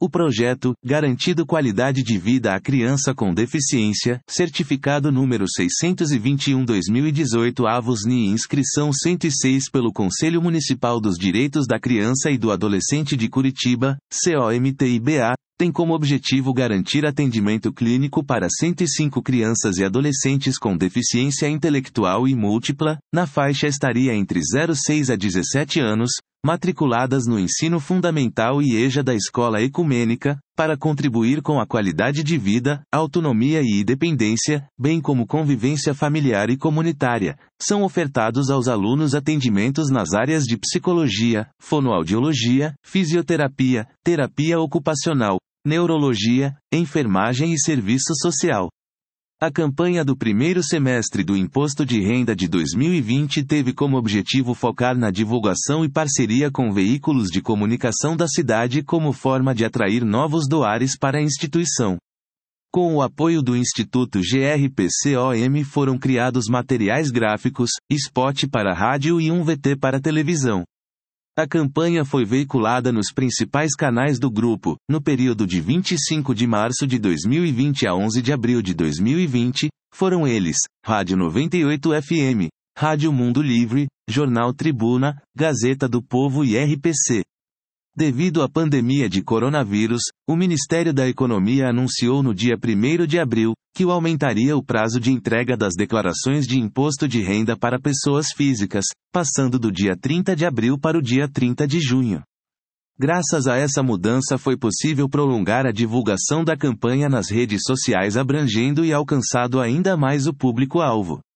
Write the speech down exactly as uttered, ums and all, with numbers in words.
O projeto, Garantido Qualidade de Vida à Criança com Deficiência, certificado número seiscentos e vinte e um barra dois mil e dezoito avos N I inscrição cento e seis pelo Conselho Municipal dos Direitos da Criança e do Adolescente de Curitiba, C O M T I B A, tem como objetivo garantir atendimento clínico para cento e cinco crianças e adolescentes com deficiência intelectual e múltipla, na faixa estaria entre zero vírgula seis a dezessete anos, matriculadas no ensino fundamental e EJA da escola ecumênica, para contribuir com a qualidade de vida, autonomia e independência, bem como convivência familiar e comunitária. São ofertados aos alunos atendimentos nas áreas de psicologia, fonoaudiologia, fisioterapia, terapia ocupacional, neurologia, enfermagem e serviço social. A campanha do primeiro semestre do Imposto de Renda de dois mil e vinte teve como objetivo focar na divulgação e parceria com veículos de comunicação da cidade como forma de atrair novos doares para a instituição. Com o apoio do Instituto G R P C O M foram criados materiais gráficos, spot para rádio e um V T para televisão. A campanha foi veiculada nos principais canais do grupo, no período de vinte e cinco de março de dois mil e vinte a onze de abril de dois mil e vinte, foram eles, Rádio noventa e oito F M, Rádio Mundo Livre, Jornal Tribuna, Gazeta do Povo e R P C. Devido à pandemia de coronavírus, o Ministério da Economia anunciou no dia primeiro de abril, que o aumentaria o prazo de entrega das declarações de imposto de renda para pessoas físicas, passando do dia trinta de abril para o dia trinta de junho. Graças a essa mudança foi possível prolongar a divulgação da campanha nas redes sociais abrangendo e alcançado ainda mais o público-alvo.